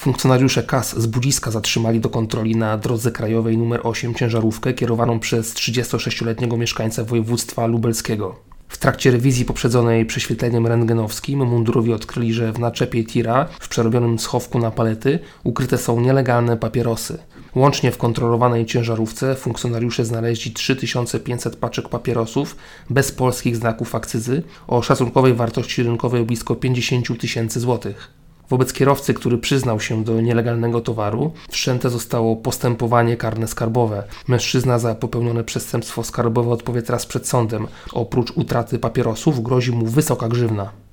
Funkcjonariusze KAS z Budziska zatrzymali do kontroli na drodze krajowej nr 8 ciężarówkę kierowaną przez 36-letniego mieszkańca województwa lubelskiego. W trakcie rewizji poprzedzonej prześwietleniem rentgenowskim mundurowi odkryli, że w naczepie tira, w przerobionym schowku na palety, ukryte są nielegalne papierosy. Łącznie w kontrolowanej ciężarówce funkcjonariusze znaleźli 3500 paczek papierosów bez polskich znaków akcyzy o szacunkowej wartości rynkowej blisko 50 000 złotych. Wobec kierowcy, który przyznał się do nielegalnego towaru, wszczęte zostało postępowanie karne skarbowe. Mężczyzna za popełnione przestępstwo skarbowe odpowie teraz przed sądem. Oprócz utraty papierosów grozi mu wysoka grzywna.